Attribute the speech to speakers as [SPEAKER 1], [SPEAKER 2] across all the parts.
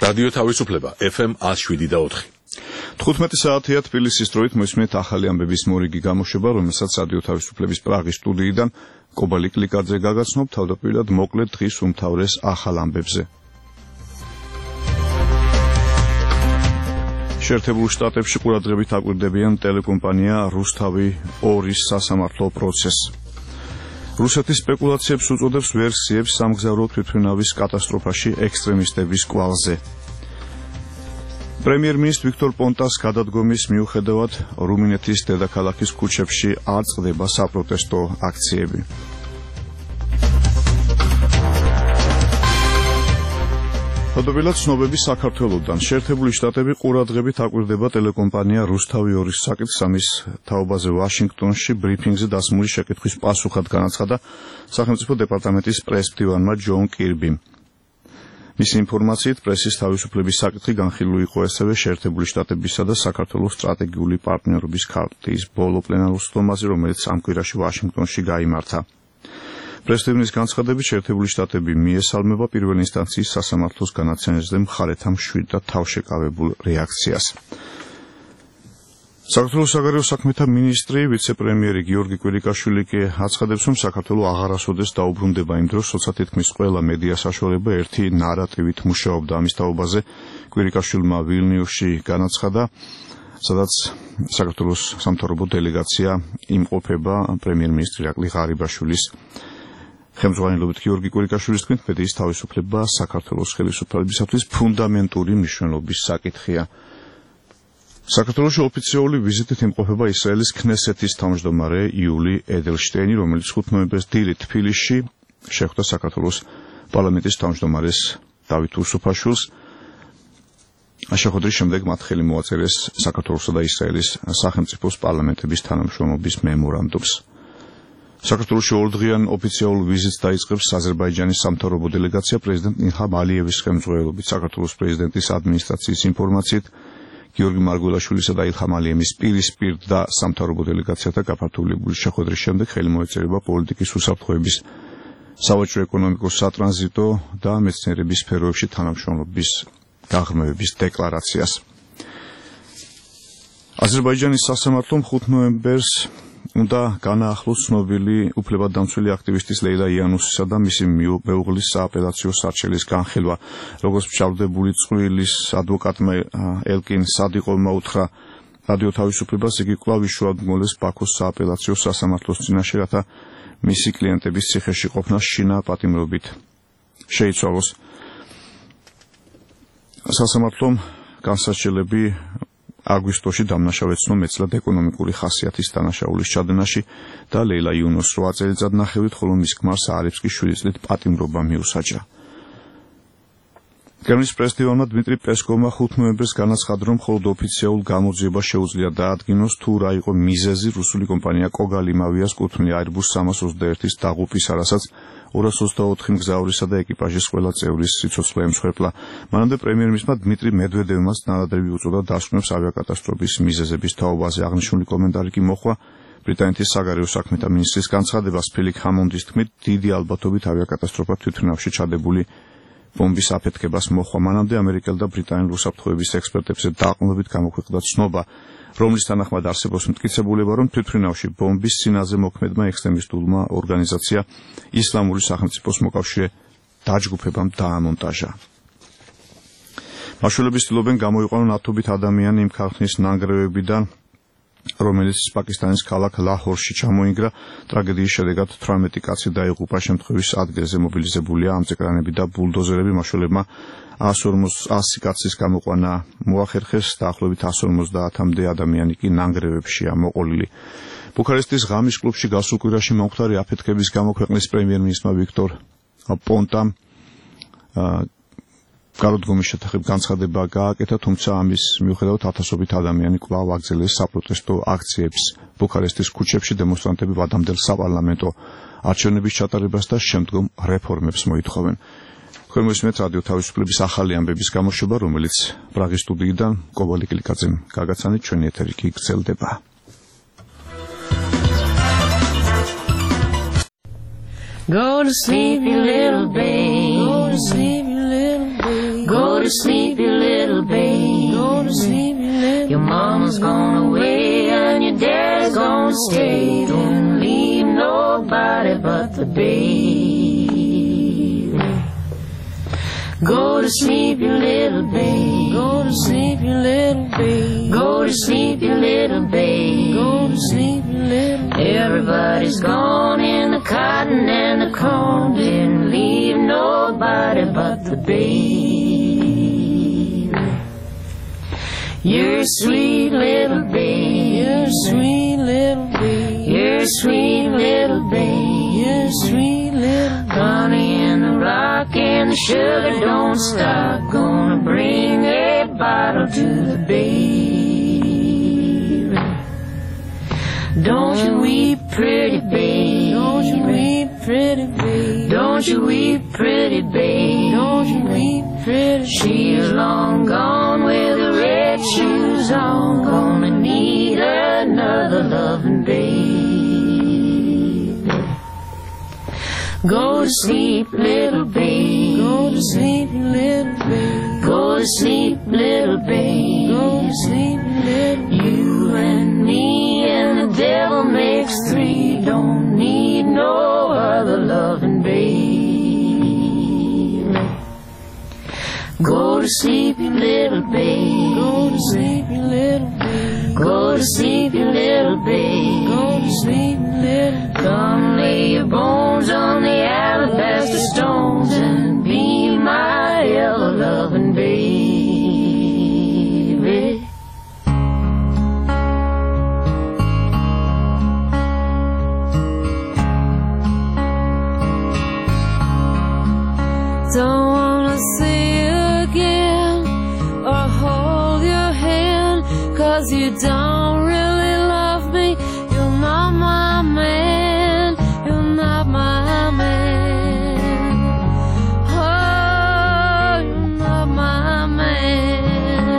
[SPEAKER 1] რადიო თავისუფლება FM 107.4.
[SPEAKER 2] 15 საათია თბილისის დროით მოსმენთ ახალი ამბების მორიგი გამოშვება, რომელსაც რადიო თავისუფლების პრაღის სტუდიიდან კობალი კლიკაძე გაგაცნობ თავდაპირველად მოკლედ დღის უმთავრეს ახალ ამბებზე. შეერთებულ შტატებში ყურადღებით აკვირდებიან ტელეკომპანია რუსთავი 2-ის სასამართლო პროცესს. რუსეთის სპეკულაციებს უწოდებს ვერსიებს სამგზავრო თვითმფრინავის კატასტროფაში ექსტრემისტების კვალზე. პრემიერ-მინისტრ ვიქტორ პონტას გადადგომის მიუხედავად რუმინეთის დედაქალაქის ქუჩებში არ წყდება საპროტესტო აქციები. თავდაპირველად ცნობები საქართველოდან. შეერთებული შტატები ყურადღებით აკვირდება ტელეკომპანია რუსთავი 2-ის საკითხს, ამის თაობაზე ვაშინგტონში ბრიფინგზე დასმული შეკითხვის პასუხად განაცხადა სახელმწიფო დეპარტამენტის პრეს-მდივანმა ჯონ კირბიმ. მისი ინფორმაციით პრესის თავისუფლების საკითხი განხილული იყო ასევე შეერთებული შტატებისა და საქართველოს სტრატეგიული პარტნიორობის ქარტიის ბოლო პლენარულ სხდომაზე, რომელიც ამ კვირაში ვაშინგტონში გაიმართა. პრეს-მდივნის განცხადებით შეერთებული შტატები მიესალმება პირველი ინსტანციის სასამართლოს განაცემებზე მხარეთა მშვიდ და თავშეკავებულ რეაქციას. საქართველოს საგარეო საქმეთა მინისტრი ვიცე-პრემიერი გიორგი კვირიკაშვილი კი აცხადებს, რომ საქართველო აღარასოდეს დაუბრუნდება იმ დროს, როცა თითქმის ყველა მედია საშუალება ერთი ნარატივით მუშაობდა ამის თაობაზე. კვირიკაშვილმა ვილნიუსში განაცხადა, სადაც საქართველოს სამთავრობო დელეგაცია იმყოფება პრემიერ-მინისტრი ირაკლი ღარიბაშვილის ხელმძღვანელობით. გიორგი კვირიკაშვილის თქმით, მედიის თავისუფლება საქართველოს ხელისუფლებისათვის ფუნდამენტური მნიშვნელობის საკითხია. საქართველოში ოფიციალური ვიზიტით იმყოფება ისრაელის ქნესეთის თავმჯდომარე იული ედელშტეინი, რომელიც 5 ნოემბერს დილით თბილისში შეხვდა საქართველოს პარლამენტის თავმჯდომარეს დავით უსუფაშვილს. შეხვედრის შემდეგ მათ ხელი მოაწერეს საქართველოსა და ისრაელის სახელმწიფოს პარლამენტების თანამშრომლობის მემორანდუმს. საქართველოში ორდღიან ოფიციალურ ვიზიტს დაიწყებს აზერბაიჯანის სამთავრობო დელეგაცია პრეზიდენტ ილჰამ ალიევის ხელმძღვანელობით. საქართველოს პრეზიდენტის ადმინისტრაციის ინფორმაციით გიორგი მარგველაშვილისა და ილჰამ ალიევის პირისპირ და სამთავრობო დელეგაციათა გაფართოებული შეხვედრის შემდეგ ხელი მოეწერება პოლიტიკის უსაფრთხოების, სავაჭრო ეკონომიკურ სატრანზიტო და მეცნიერების სფეროებში თანამშრომლობის გაღრმავების დეკლარაციას. აზერბაიჯანის სასამართლომ 5 ნოემბერს უნდა განაახლოს ცნობილი უფლებადამცველი აქტივისტის ლეილა იანუსისა და მისი მეუღლის სააპელაციო სარჩელის განხილვა. როგორც მშავდებული წვრილის ადვოკატმა ელკინ სადიყოვმა უთხრა რადიო თავისუფლებას, იგი კვლავ იშუადმგონეს ბაქოს სააპელაციო სასამართლოს წინაშე, რათა მისი კლიენტების ციხეში ყოფნა შინა პატიმრობით შეიცვალოს. სასამართლომ განსაჩელები აგვისტოში დამნაშავე ეცნო მეცლად ეკონომიკური ხასიათის დანაშაულის ჩადენაში და ლეილა იუნოს 8 წელიწად ნახევრით, ხოლო მის ქმარს არებს კი 7 წლით პატიმრობა მიუსაჯა. კრემლის პრეს-მდივანმა დმიტრი პესკოვმა 5 ნოემბერს განაცხადა, რომ მხოლოდ ოფიციალურ გამოძიებას შეუძლია დაადგინოს თუ რა იყო მიზეზი რუსული კომპანია კოგალიმავიას კუთვნილი Airbus 321-ის დაღუპვისა, რასაც 224 მგზავრისა და ეკიპაჟის ყველა წევრის სიცოცხლე ემსხვერპლა. მანამდე პრემიერ-მინისტრმა დმიტრი მედვედევმაც ნარადრევი უწოდა დასკვნებს ავიაკატასტროფის მიზეზების თაობაზე. აღნიშნული კომენტარი კი მოჰყვა ბრიტანეთის საგარეო საქმეთა მინისტრის განცხადებას. ფილიპ ჰამონდის თქმით, დიდი ალბათობით ავიაკატასტროფა თვითმფრინავში ჩადებული ბომბის აფეთქებას მოჰყვა. მანამდე ამერიკელ და ბრიტანელ უსაფრთხოების ექსპერტებზე დაყრდნობით გამოქვეყნდა ცნობა, რომლის თანახმად არსებობს მტკიცებულება, რომ თვითმფრინავში ბომბის სინაზე მოქმედმა ექსტრემისტულმა ორგანიზაცია ისლამური სახელმწიფოს მოკავშირე დაჯგუფებამ დაამონტაჟა. მაშველები ცდილობენ გამოიყვანონ ათობით ადამიანი იმ ქარხნის ნანგრევებიდან, რომელიც პაკისტანის ქალაქ ლაჰორში ჩამოინგრა. ტრაგედიის შედეგად 18 კაცი დაიღუპა. შემთხვევის ადგილზე მობილიზებულია ამწეკრანები და ბულდოზერები. მაშველებმა 100 კაცის გამოყვანა მოახერხეს, დაახლოებით 150-მდე ადამიანი კი ნანგრევებშია მოყოლილი. ბუქარესტის ღამის კლუბში გასულ კვირაში მომხდარი აფეთქების გამო ქვეყნის პრემიერ-მინისტრმა ვიქტორ პონტამ გარდდგომის შესახებ განცხადება გააკეთა, თუმცა ამის მიუხედავად ათასობით ადამიანი კვლავ აგრძელეს საპროტესტო აქციებს ბუქარესტის ქუჩებში. დემონსტრანტები ვადამდელ საპარლამენტო არჩევნების ჩატარებას და შემდგომ რეფორმებს მოითხოვენ. თქვენ მოსმენთ რადიო თავისუფლების ახალი ამბების გამოშვება, რომელიც პრაღის სტუდიიდან კობალი კლიკაძემ გაგაცანით. ჩვენი ეთერი კი გრძელდება.
[SPEAKER 3] Go to sleep, you little babe. Go to sleep, you little babe. Go to sleep, you little babe. Go to sleep, you little. Your mama's gone away and your dad's gonna stay. Don't leave nobody but the baby. Go to sleep, you little babe. Go to sleep, you little babe. Go to sleep, you little babe. Go to sleep, you little babe. Everybody's gone in the cotton and the corn. Didn't leave nobody but the babe. You're a sweet little babe. You're a sweet little babe. You're a sweet little babe. You're a sweet little babe. Honey in the rock and the sugar don't stop. Gonna bring a bottle to the babe. Don't you weep, pretty babe. Don't you weep, pretty babe. Don't you weep, pretty babe. Don't you weep, pretty babe. She's long gone with her red shoes on. Gonna need another loving babe. Go to sleep, little babe. Go to sleep, little babe. Go to sleep, little babe. Go to sleep, little babe. You and me and the devil makes three. Don't need no other loving babe. Go to sleep, you little babe. Go to sleep, you little babe. Go to sleep, you little babe. Go to sleep, little babe. Come lay your bones on the alabaster stones and be my ever loving baby.
[SPEAKER 4] Don't wanna see you again or hold your hand, 'cause you don't really love me. You're not my man. You're not my man. Oh, you're not my man.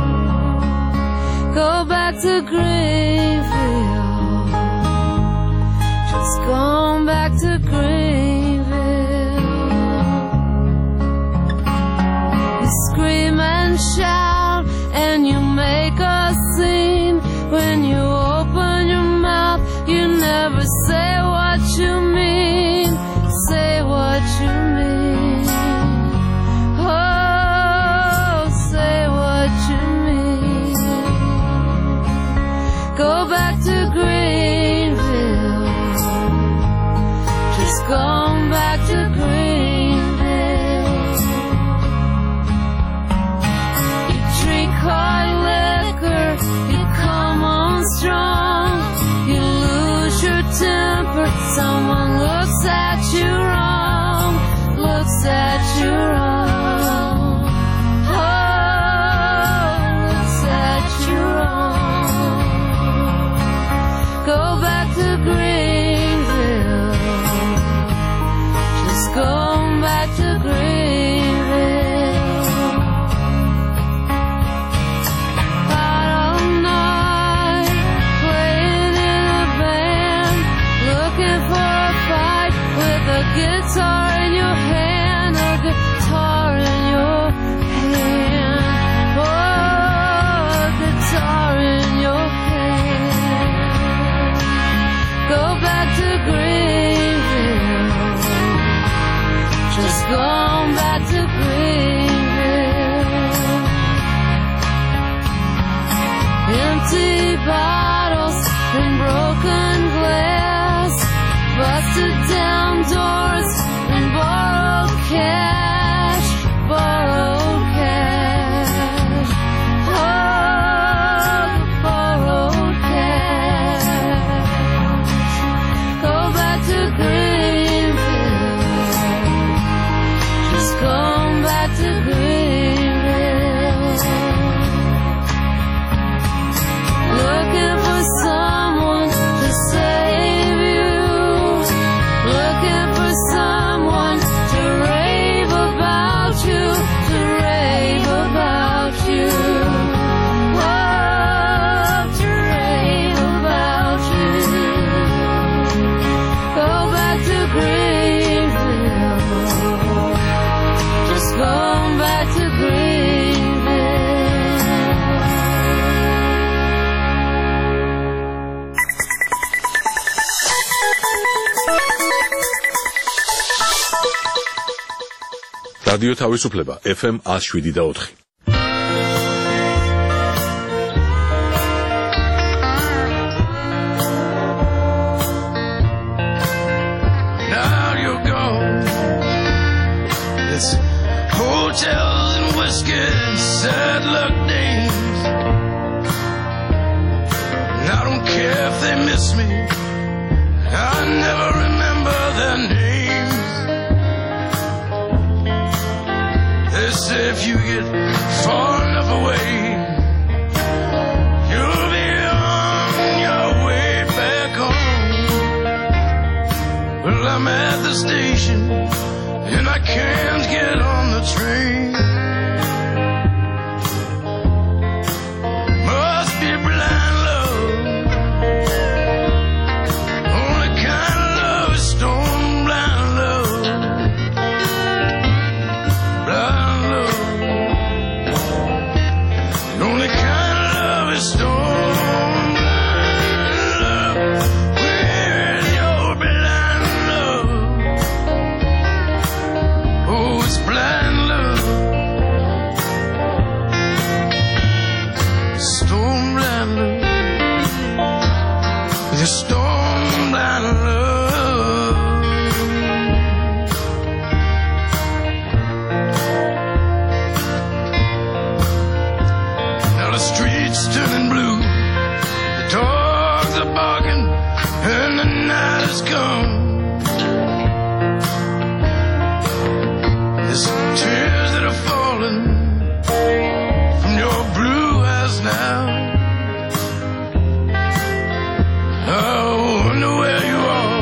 [SPEAKER 4] Go back to Greenville. Just gone back to Greenville. You scream and shout and you make a scene. When you open your mouth, you never say what you mean. Say what you mean. Oh, say what you mean. Go back to Greenville. Just gone back to Greenville. You drink hard liquor, you come on strong. You lose your temper, someone looks at you wrong. Looks at you wrong. Oh, looks at you wrong. Go back to Greenville. Just go back to Greenville. Out all night, playing in a band, looking for a fight with a guitar in your hand, a guitar in your hand. Oh, a guitar in your hand. Go back to Greenville. Just gone back to Greenville. Empty bottles and broken glass, busted down doors and borrowed cash. Borrowed cash. Oh, borrowed cash. Go back to Greenville. Just gone back to Greenville. Looking for someone to save you. Looking for someone to rave
[SPEAKER 1] რადიო თავისუფლება FM 107.4.
[SPEAKER 5] Hotels and whiskey, sad luck days. And I don't care if they miss me, I never remember their names. They say if you get far enough away, you'll be on your way back home. Well, I'm at the station and I can't get on the train. Must be blind love. Only kind of love is stone blind love. Blind love. The only kind of love is stone blind love. Where's your blind love? Oh, it's blind love. Storm blind love. The storm blind love. Now the streets turning blue, the dogs are barking, and the night has come. There's tears that are falling from your blue eyes now. I wonder where you are.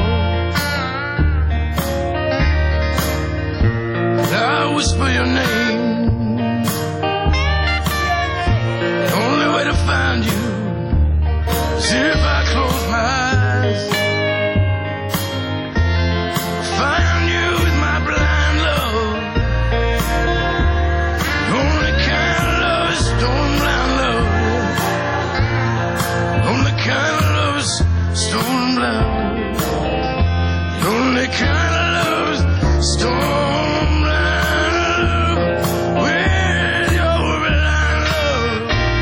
[SPEAKER 5] I whisper your name. The only way to find you is if I close my eyes. Find you with my blind love. The only kind of love is stone blind love. The only kind of love is stone blind love. The only kind of love is stone blind love. Where's your blind love?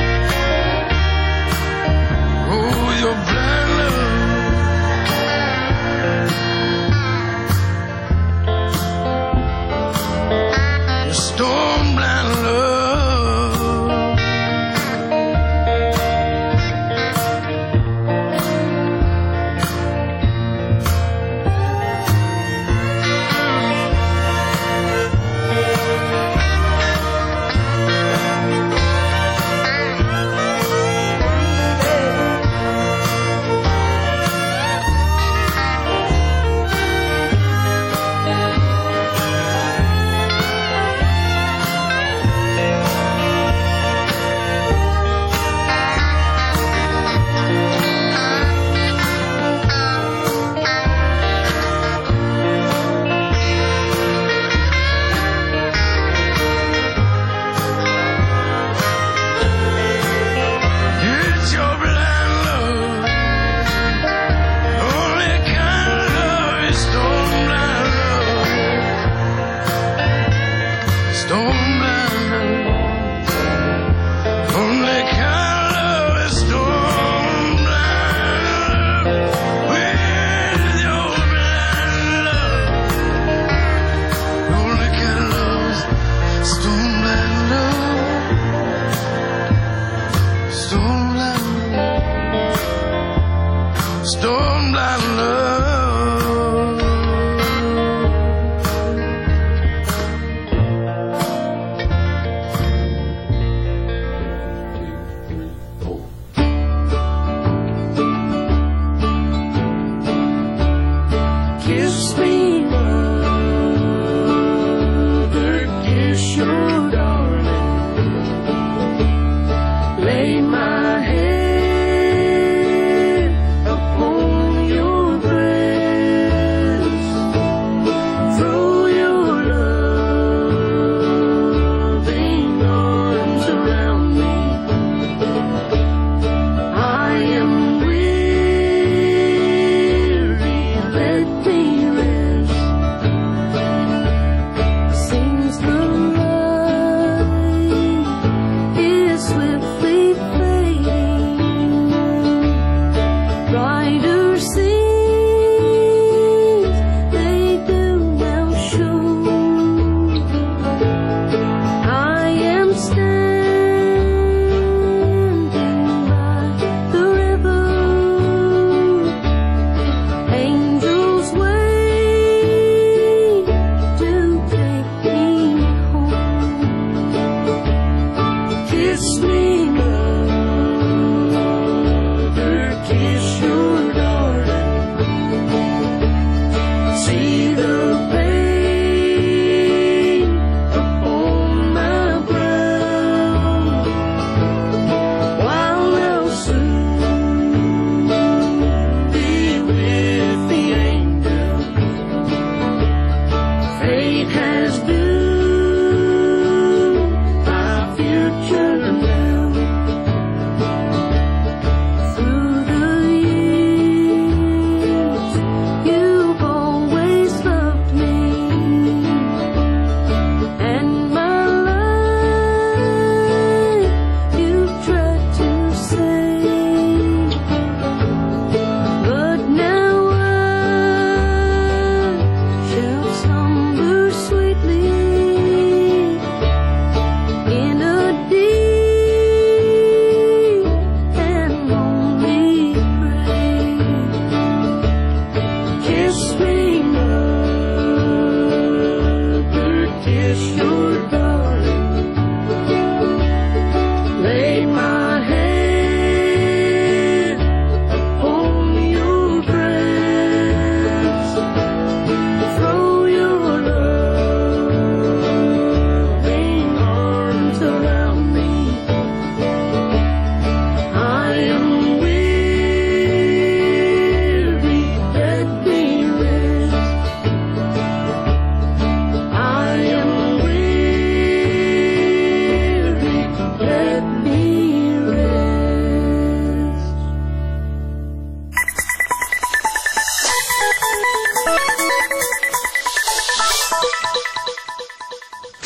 [SPEAKER 5] Oh, your blind love. Your storm blind love. It's your blind love. Only kind of love is stone blind love. Stone blind love. Only kind of love is stone blind love. Where's your blind love? Only kind of love is stone blind love. Stone blind love. Stone blind love. Kiss me, mother, kiss your darling. Lay my head upon your breast. Throw your loving arms around me. I am weary, let me rest.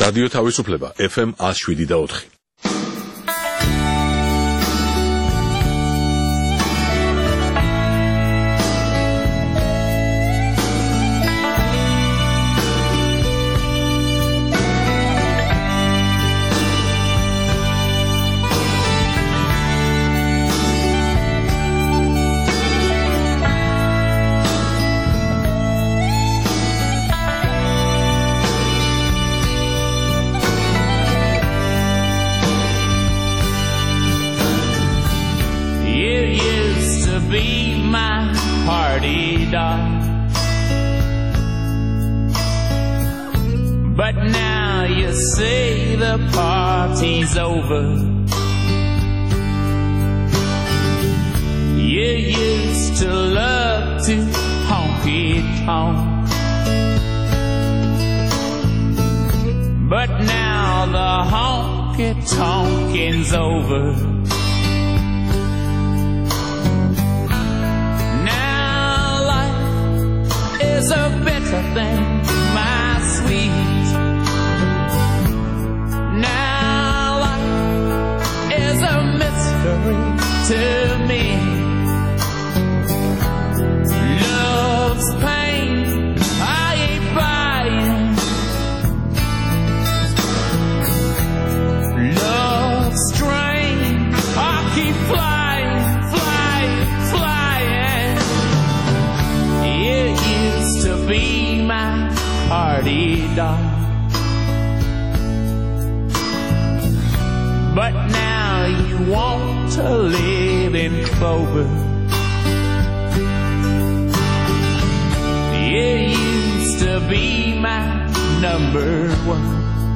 [SPEAKER 1] რადიო თავისუფლება FM 107.4.
[SPEAKER 6] But now you say the party's over. You used to love to honky-tonk, but now the honky-tonking's over. Now life is a better thing, my sweet. A mystery to me. Love's pain, I ain't buying. Love's strain, I keep flying, flying, flying. It used to be my party doll, but now you want to live in clover. It used to be my number one,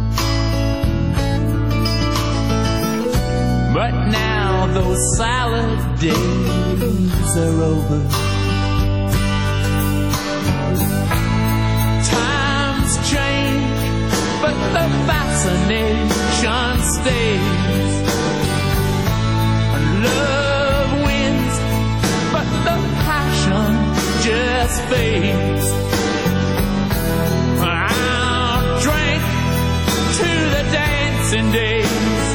[SPEAKER 6] but now those salad days are over. Times change, but the fascination stays. Love wins, but the passion just fades. I'll drink to the dancing days.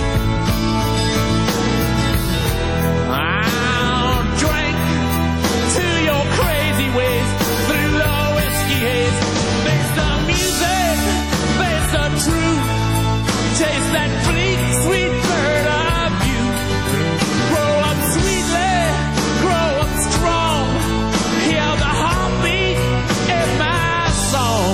[SPEAKER 6] I'll drink to your crazy ways through the whiskey haze. There's the music, there's the truth. Taste that bleak, sweet bird of you. Grow up sweetly, grow up strong. Hear the heartbeat in my song.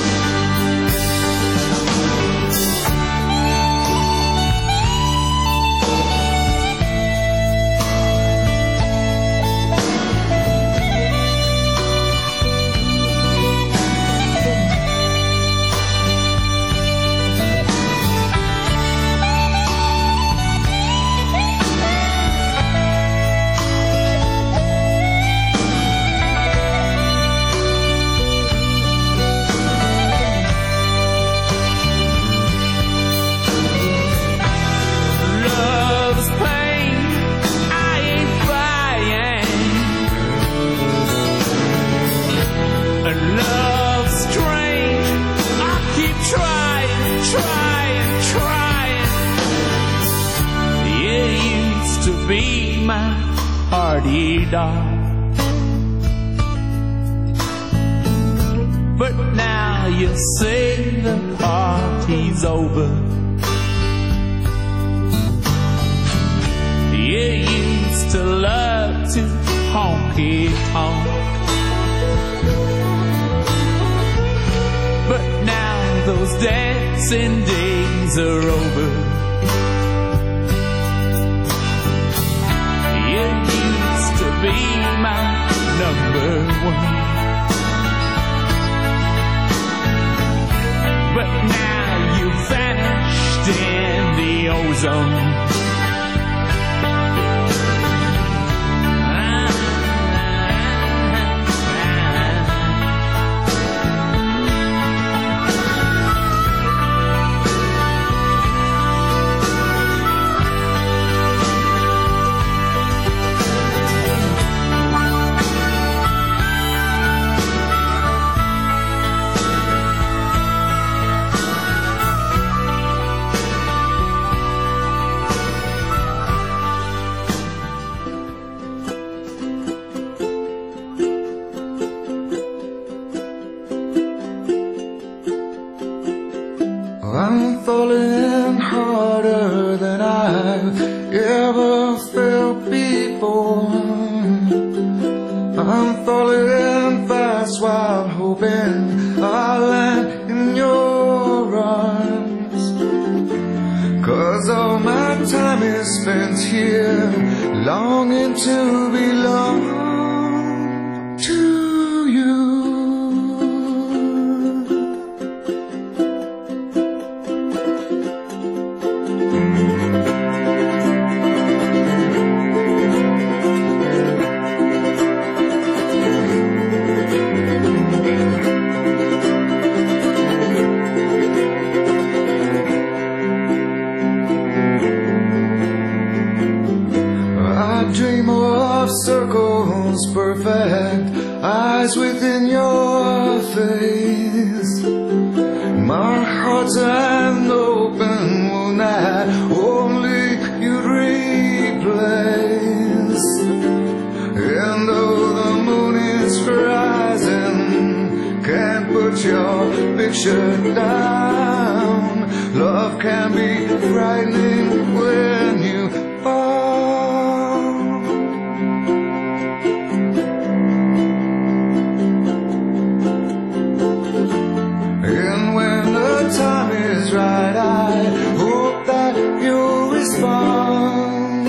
[SPEAKER 6] Be my party doll, but now you say the party's over. You used to love to honky-tonk, but now those dancing days are over. Be my number one, but now you vanished in the ozone.
[SPEAKER 5] I'm falling harder than I've ever felt before. I'm falling fast while hoping I'll land in your arms. 'Cause all my time is spent here, longing to belong to you. Dream of circles perfect, eyes within your face. My heart's an open wound that only you'd replace. And though the moon is rising, can't put your picture down. Love can be frightening when you fall. Time is right, I hope that you'll respond.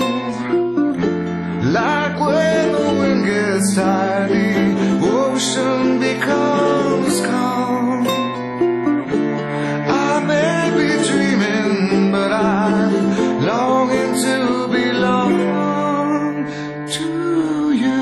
[SPEAKER 5] Like when the wind gets tired, the ocean becomes calm. I may be dreaming, but I'm longing to belong to you.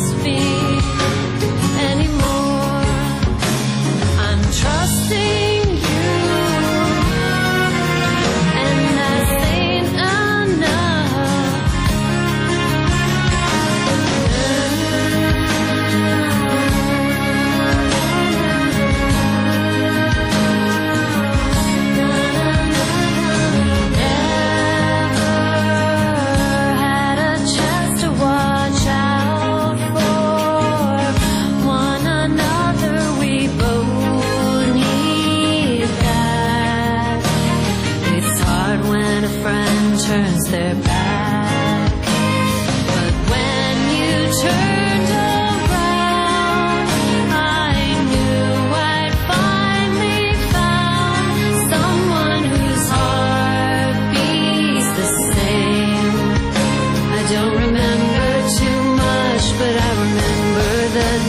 [SPEAKER 4] Anymore, I'm trusting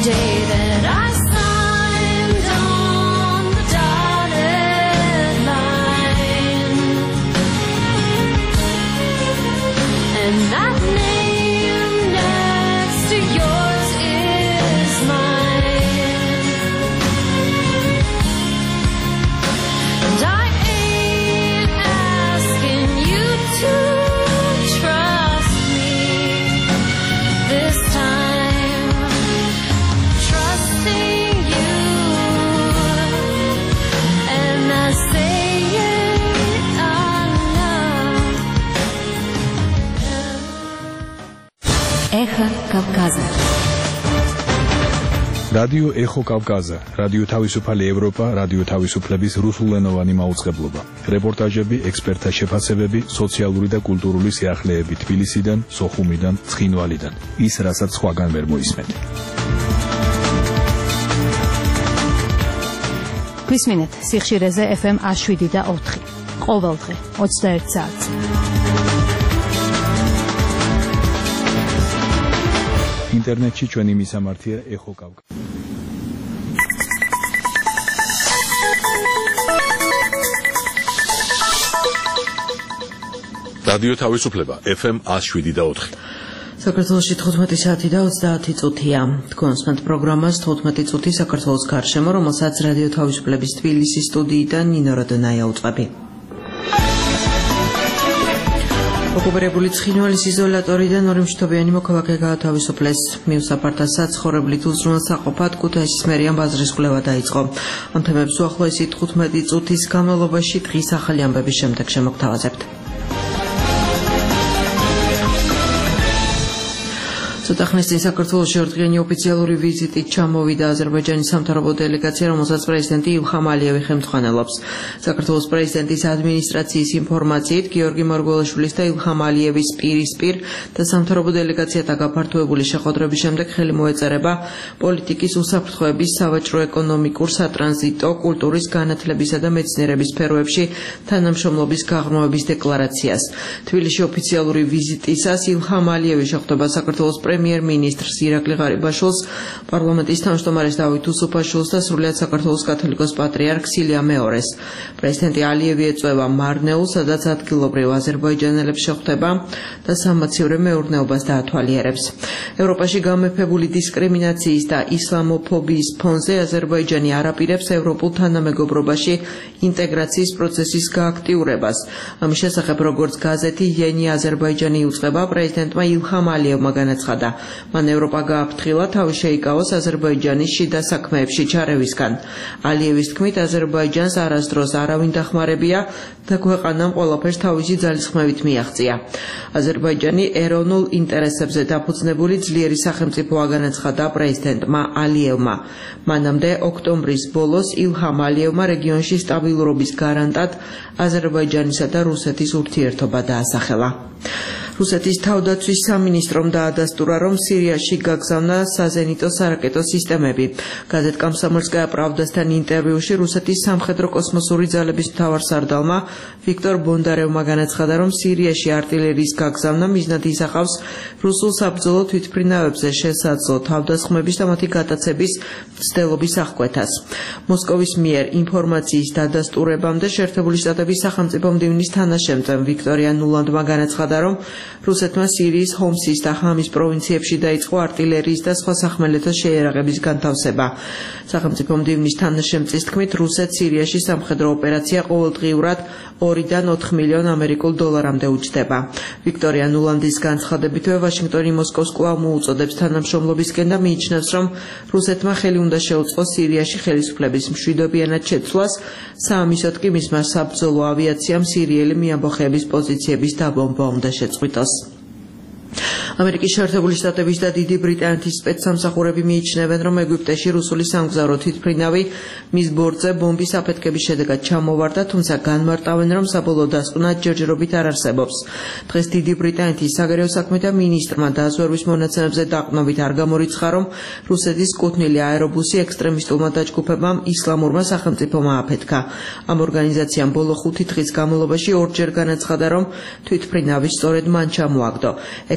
[SPEAKER 4] day that I signed on the dotted line, and that name next to yours is mine, and I ain't asking you to trust me this time, trusting you, and I say it enough.
[SPEAKER 7] Эхо Кавказа.
[SPEAKER 8] რადიო ეხო კავკაზა, რადიო თავისუფალი ევროპა, რადიო თავისუფლების რუსულენოვანი მაუწყებლობა. რეპორტაჟები, ექსპერტთა შეფასებები, სოციალური და კულტურული სიახლეები თბილისიდან, სოხუმიდან, ცხინვალიდან. ის, რასაც სხვაგან ვერ მოისმენთ.
[SPEAKER 7] გვისმინეთ სიხშირეზე FM 107.4. ყოველდღე 21 საათზე.
[SPEAKER 8] ინტერნეტში ჩვენი მისამართია ეხო კავკაზა.
[SPEAKER 1] რადიო თავისუფლება FM 107.4.
[SPEAKER 9] საქართველოში 15 საათი და 30 წუთია. თქვენსმენთ პროგრამას 15 წუთი საქართველოს გარშემო, რომელსაც რადიო თავისუფლების თბილისის სტუდიიდან ნინო როდონაია უწყები. ოკუპირებული ცხინვალის იზოლატორიდან ორი მშვიდობიანი მოქალაქე გაათავისუფლეს. მიუსაფართა საცხოვრებლით უზრუნველსაყოფად ქუთაისის მერიამ ბაზრის კვლევა დაიწყო. ამ თემებს უახლოესი 15 წუთის განმავლობაში დღის ახალი ამბების შემდეგ შემოგთავაზებთ. ცოტა ხნის წინ საქართველოში ორდღიანი ოფიციალური ვიზიტით ჩამოვიდა აზერბაიჯანის სამთავრობო დელეგაცია, რომელსაც პრეზიდენტი ილჰამ ალიევი ხელმძღვანელობს. საქართველოს პრეზიდენტის ადმინისტრაციის ინფორმაციით, გიორგი მარგველაშვილის და ილჰამ ალიევის პირისპირ და სამთავრობო დელეგაციათა გაფართოებული შეხვედრების შემდეგ ხელი მოეწერება პოლიტიკის უსაფრთხოების, სავაჭრო-ეკონომიკურ, სატრანზიტო, კულტურის, განათლებისა და მეცნიერების სფეროებში თანამშრომლობის გაღრმავების დეკლარაციას. თბილისში ოფიციალური ვიზიტისას ილჰამ ალიევი შეხვდება საქართველოს პრემიერ-მინისტრს ირაკლი ღარიბაშვილს, პარლამენტის თავმჯდომარეს დავით უსუფაშვილს და სრულიად საქართველოს კათოლიკოს პატრიარქს ილია მეორეს. პრეზიდენტი ალიევი ეწვევა მარნეულს, სადაც ადგილობრივ აზერბაიჯანელებს შეხვდება და სამაცივრე მეურნეობას დაათვალიერებს. ევროპაში გამეფებული დისკრიმინაციის და ისლამოფობიის ფონზე აზერბაიჯანი არ აპირებს ევროპულ თანამეგობრობაში ინტეგრაციის პროცესის გააქტიურებას. ამის შესახებ, როგორც გაზეთი „იენი აზერბაიჯანი“ იუწყება, პრეზიდენტმა ილჰამ ალიევმა განაცხადა, მან ევროპა გააფრთხილა თავი შეიკავოს აზერბაიჯანის შიდა საქმეებში ჩარევისგან. ალიევის თქმით, აზერბაიჯანს არასდროს არავინ დახმარებია და ქვეყანამ ყველაფერს თავისი ძალისხმევით მიაღწია. აზერბაიჯანი ეროვნულ ინტერესებზე დაფუძნებული ძლიერი სახელმწიფოა, განაცხადა პრეზიდენტმა ალიევმა. მანამდე ოქტომბრის ბოლოს ილჰამ ალიევმა რეგიონში სტაბილურობის გარანტად აზერბაიჯანისა და რუსეთის ურთიერთობა დაასახელა. რუსეთის თავდაცვის სამინისტრომ დაადასტურა, რომ სირიაში გაგზავნა საზენიტო სარაკეტო სისტემები. გაზეთ „კომსომოლსკაია პრავდასთან“ ინტერვიუში რუსეთის სამხედრო კოსმოსური ძალების მთავარსარდალმა ვიქტორ ბონდარევმა განაცხადა, რომ სირიაში არტილერიის გაგზავნა მიზნად ისახავს რუსულ საბრძოლო თვითმფრინავებზე შესაძლო თავდასხმების და მათი გატაცების მცდელობის აღკვეთას. მოსკოვის მიერ ინფორმაციის დადასტურებამდე შეერთებული შტატების სახელმწიფო მდივნის თანაშემწე ვიქტორია ნულანდმა განაცხადა, რომ რუსეთმა სირიის ჰომსის და ჰამის პროვინციებში დაიწყო არტილერიის და სხვა სახმელეთო შეიარაღების განთავსება. სახელმწიფო მდივნის თანაშემწის თქმით, რუსეთს სირიაში სამხედრო ოპერაცია ყოველდღიურად 2-დან 4 მილიონ ამერიკულ დოლარამდე უჯდება. ვიქტორია ნულანდის განცხადებითვე ვაშინგტონი მოსკოვს კვლავ მოუწოდებს თანამშრომლობისკენ და მიიჩნევს, რომ რუსეთმა ხელი უნდა შეუწყოს სირიაში ხელისუფლების მშვიდობიანად შეცვლას, საამისოდ კი მისმა საბრძოლო ავიაციამ სირიელი მიამბოხეების პოზიციების დაბომბვა უნდა შეწყვიტოს. ამერიკის შეერთებული შტატების და დიდი ბრიტანეთის სპეცსამსახურები მიიჩნევენ, რომ ეგვიპტეში რუსული სამგზავრო თვითმფრინავი მის ბორტზე ბომბის აფეთქების შედეგად ჩამოვარდა, თუმცა განმარტავენ, რომ საბოლოო დასკვნა ჯერჯერობით არ არსებობს. დღეს დიდი ბრიტანეთის საგარეო საქმეთა მინისტრმა დაზვერვის მონაცემებზე დაყრდნობით არ გამორიცხა, რომ რუსეთის კუთვნილი აერობუსი ექსტრემისტულმა დაჯგუფებამ ისლამურმა სახელმწიფომ ააფეთქა. ამ ორგანიზაციამ ბოლო 5 დღის განმავლობაში ორჯერ განაცხადა, რომ თვითმფრინავი სწორედ მან ჩამოაგდო. ექსტრემისტების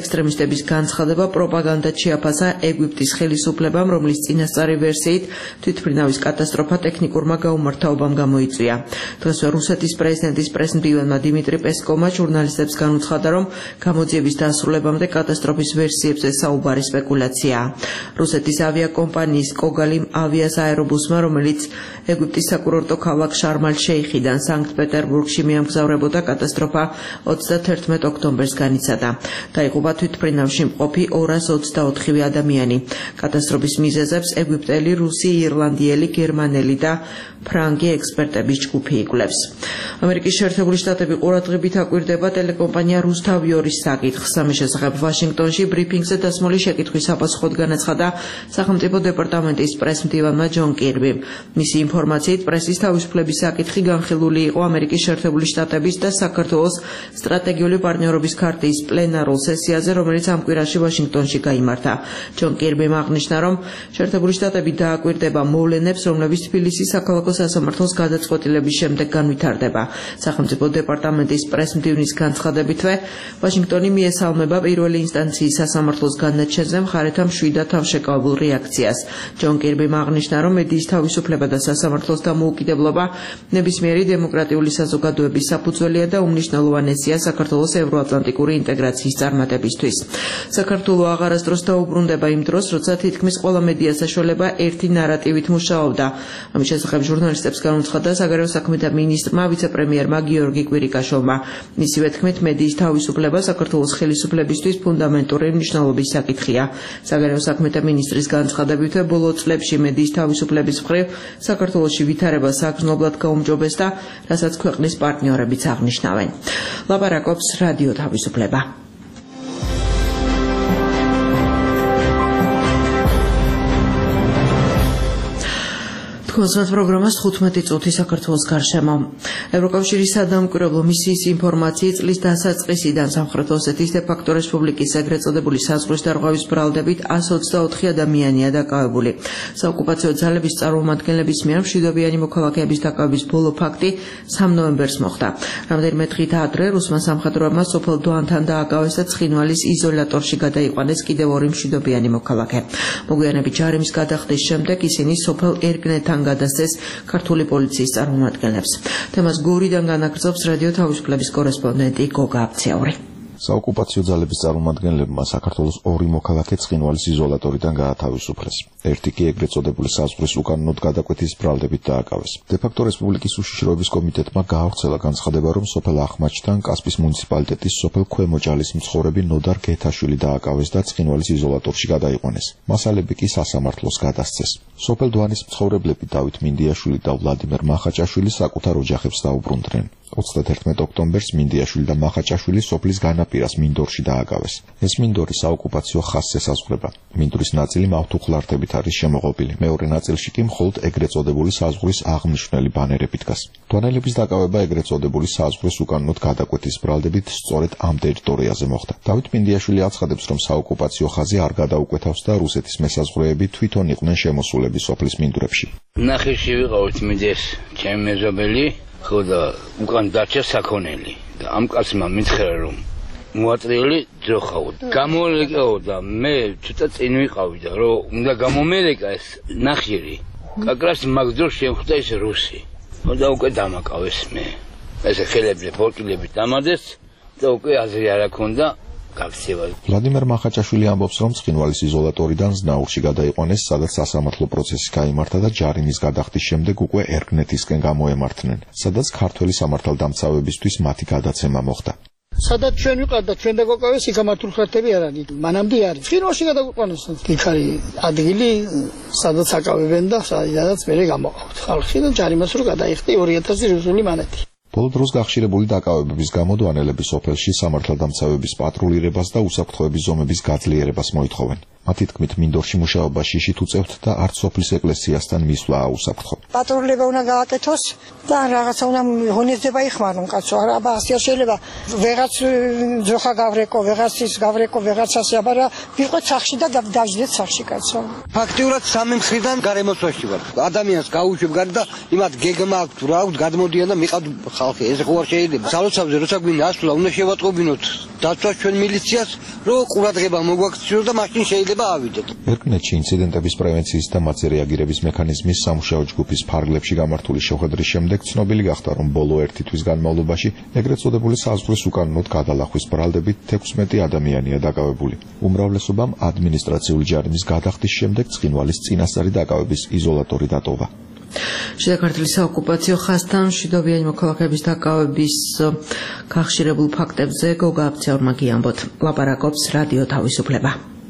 [SPEAKER 9] გამარჯვების განცხადება პროპაგანდად შეაფასა ეგვიპტის ხელისუფლებამ, რომლის წინასწარი ვერსიით თვითმფრინავის კატასტროფა ტექნიკურმა გაუმართავობამ გამოიწვია. დღესვე რუსეთის პრეზიდენტის პრესმდივანმა დიმიტრი პესკოვმა ჟურნალისტებს განუცხადა, რომ გამოძიების დასრულებამდე კატასტროფის ვერსიებზე საუბარი სპეკულაციაა. რუსეთის ავიაკომპანიის კოგალიმ ავიას აერობუსმა, რომელიც ეგვიპტის საკურორტო ქალაქ შარმალ-შეიხიდან სანქტ-პეტერბურგში მიემგზავრებოდა, კატასტროფა 31 ოქტომბერს განიცადა. დაიღუპა თვითმფრინავში მყოფი 224 ადამიანი. კატასტროფის მიზეზებს ეგვიპტელი, რუსი, ირლანდიელი, გერმანელი და ფრანგი ექსპერტების ჯგუფი იკვლევს. ამერიკის შეერთებული შტატები ყურადღებით აკვირდება ტელეკომპანია რუსთავიორის საკითხს. ამის შესახებ ვაშინგტონში ბრიფინგზე დასმული შეკითხვის საპასუხოდ განაცხადა სახელმწიფო დეპარტამენტის პრესმდივანმა ჯონ კირბიმ. მისი ინფორმაციით, პრესის თავისუფლების საკითხი განხილული იყო ამერიკის შეერთებული შტატების და საქართველოს სტრატეგიული პარტნიორობის ქარტიის პლენარულ სესიაზე, რომელიც ამ კვირაში ვაშინგტონში გაიმართა. ჯონ კირბიმ აღნიშნა, რომ შეერთებული შტატები დააკვირდება მოვლენებს, რომლებიც თბილისის საქალაქო სასამართლოს გადაწყვეტილების შემდეგ განვითარდება. სახელმწიფო დეპარტამენტის პრესმდივნის განცხადებითვე, ვაშინგტონი მიესალმება პირველი ინსტანციის სასამართლოს განაჩენზე მხარეთა მშვიდად თავშეკავებულ რეაქციას. ჯონ კირბიმ აღნიშნა, რომ მედიის თავისუფლება და სასამართლოს დამოუკიდებლობა ნებისმიერი დემოკრატიული საზოგადოების საფუძველია და უმნიშვნელოვანესია საქართველოს ევროატლანტიკური ინტეგრაციის წარმატებისთვის. საქართველო აღარასდროს დაუბრუნდება იმ დროს, როცა თითქმის ყველა მედია საშუალება ერთი ნარატივით მუშაობდა. ამის შესახებ ჟურნალისტებს განუცხადა საგარეო საქმეთა მინისტრმა, ვიცე-პრემიერმა გიორგი კვირიკაშოვმა. მისივე თქმით, მედიის თავისუფლება საქართველოს ხელისუფლებისთვის ფუნდამენტური მნიშვნელობის საკითხია. საგარეო საქმეთა მინისტრის განცხადებით, ბოლო წლებში მედიის თავისუფლების მხრივ საქართველოში ვითარება საგრძნობლად გაუმჯობეს და რასაც ქვეყნის პარტნიორებიც აღნიშნავენ. ლაპარაკობს რადიო თავისუფლება. კონსერვატ პროგრამას 15 წუთი საქართველოს გარშემო. ევროკავშირის სადამკვირვებლო მისიის ინფორმაციით, წლის დასაწყისიდან სამხრეთ ოსეთის დე-ფაქტო რესპუბლიკის ეგრეთ წოდებული საზღვრის დარღვევის ბრალდებით 124 ადამიანია დაკავებული. საოკუპაციო ძალების წარმომადგენლების მიერ მშვიდობიანი მოქალაქეების დაკავების ბოლო ფაქტი 3 ნოემბერს მოხდა. რამდენიმე დღით ადრე რუსმა სამხედროებმა სოფელ დოანთან დააკავეს და ცხინვალის იზოლატორში გადაიყვანეს კიდევ 2 მშვიდობიანი მოქალაქე. მოგვიანებით ჯარიმის გადახდის შემდეგ ისინი სოფელ ერგნეთთან გადასცეს ქართული პოლიციის წარმომადგენლებს. თემას გორიდან განაგრძობს რადიო თავისუფლების კორესპონდენტი გოგა აბციური.
[SPEAKER 10] საოკუპაციო ძალების წარმომადგენლებმა საქართველოს 2 მოქალაქე ცხინვალის იზოლატორიდან გაათავისუფლეს. ერთი კი ეგრეთ წოდებული საზღვრის უკანონოდ გადაკვეთის ბრალდებით დააკავეს. დე-ფაქტო რესპუბლიკის უშიშროების კომიტეტმა გაავრცელა განცხადება, რომ სოფელ ახმაჩთან კასპის მუნიციპალიტეტის სოფელ ქვემოჭალის მცხოვრები ნოდარ გეთაშვილი დააკავეს და ცხინვალის იზოლატორში გადაიყვანეს. მასალები კი სასამართლოს გადასცეს. სოფელ დოანის მცხოვრებლები დავით მინდიაშვილი და ვლადიმერ მახაჭაშვილი საკუთარ ოჯახებს დაუბრუნდნენ. 31 ოქტომბერს მინდიაშვილი და მახაჭაშვილი სოფლის განაპირას მინდორში დააკავეს. ეს მინდორი საოკუპაციო ხაზს ესაზღვრება. მინდორის ნაწილი მავთუხლართებით არის შემოღობილი. მეორე ნაწილში კი მხოლოდ ეგრეთ წოდებული საზღვრის აღმნიშვნელი ბანერები დგას. დონელების დაკავება ეგრეთ წოდებული საზღვრის უკანონოდ გადაკვეთის ბრალდებით სწორედ ამ ტერიტორიაზე მოხდა. დავით მინდიაშვილი აცხადებს, რომ საოკუპაციო ხაზი არ გადაუკვეთავს და რუსეთის მესაზღვრეები თვითონ იყვნენ შემოსულები სოფლის მინდვრებში.
[SPEAKER 11] ნახიში ვიყავით მიდეს ჩემი მეზობელი, ხო და უკან დარჩა საქონელი და ამ კაცმა მითხრა, რომ მოატრიელი ძროხაო. გამოლეკაო და მე ცოტა წინ ვიყავი და რომ უნდა გამომელეკა ეს ნახირი. კაკრას მაგდროს შემხვდა ეს რუსი. ხო და უკვე დამაკავეს მე. ესე ხელებზე ფორკილებით დამადეს და უკვე აზრი არ აქონდა გაქცევა.
[SPEAKER 10] ვლადიმერ მახაჭაშვილი ამბობს, რომ ცხინვალის იზოლატორიდან ზნაურში გადაიყვანეს, სადაც სასამართლო პროცესი გაიმართა და ჯარიმის გადახდის შემდეგ უკვე ერგნეთისკენ გამოემართნენ, სადაც ქართველი სამართალდამცავებისთვის მათი გადაცემა მოხდა.
[SPEAKER 12] სადაც ჩვენ ვიყავდა, ჩვენ დაგაკავეს, იქ მართულხარტები არ არის. მანამდე არის. ცხინვალში გადაგვიყვანეს. იქ არის ადგილი, სადაც აკავებენ და სადაც მერე გამოვაყავთ. ხალხი და ჯარიმას რო გადაიხდი 2000 რუსული მანეთი.
[SPEAKER 10] ბოლო დროს გახშირებული დაკავებების გამო დოანელები სოფელში სამართალდამცავების პატრულირებას და უსაფრთხოების ზომების გაძლიერებას მოითხოვენ. მათი თქმით, მინდორში მუშაობა შიშით უწევთ და არც სოფლის ეკლესიასთან მისვლა აუსაფრთხო.
[SPEAKER 13] პატრულირება უნდა გააკეთოს და რაღაცა უნდა ღონისძიება იხმარონ კაცო. აბა ასე შეიძლება ვეღაც ძოხა გავრეკო, ვეღაცის გავრეკო, ვეღაცასი, აბა ვიყოთ სახში და დავждეთ სახში კაცო.
[SPEAKER 14] ფაქტიურად სამი მხრიდან გარემოცვაში ვარ. ადამიანს გაუშვებ გარდა იმათ გეგმა აქვს, რა აქვს, გადმოდიან და მიყავთ ხალხი, ეს ხო არ შეიძლება. სალოცავზე როცა გვინდა ასვლა, უნდა შევატყობინოთ დაცვას ჩვენ მილიციას, რომ ყურადღება მოგვაქციოს და მაშინ შეიძლება ავიდეთ.
[SPEAKER 10] ერკნეთში ინციდენტების პრევენციის და მათზე რეაგირების მექანიზმის სამუშაო ჯგუფის ფარგლებში გამართული შეხვედრის შემდეგ ცნობილი გახდა, რომ ბოლო 1 თვის განმავლობაში ეგრეთ წოდებული საზღვრის უკანონოდ გადალახვის ბრალდებით 16 ადამიანია დაკავებული. უმრავლესობამ ადმინისტრაციული ჯარიმის გადახდის შემდეგ ცხინვალის წინასწარი დაკავების იზოლატორი დატოვა.
[SPEAKER 9] შიდა ქართლის საოკუპაციო ხაზთან მშვიდობიანი მოქალაქეების დაკავების გახშირებულ ფაქტებზე გოგა აბცეურმაგი ამბობთ. ლაპარაკობს რადიო თავისუფლება.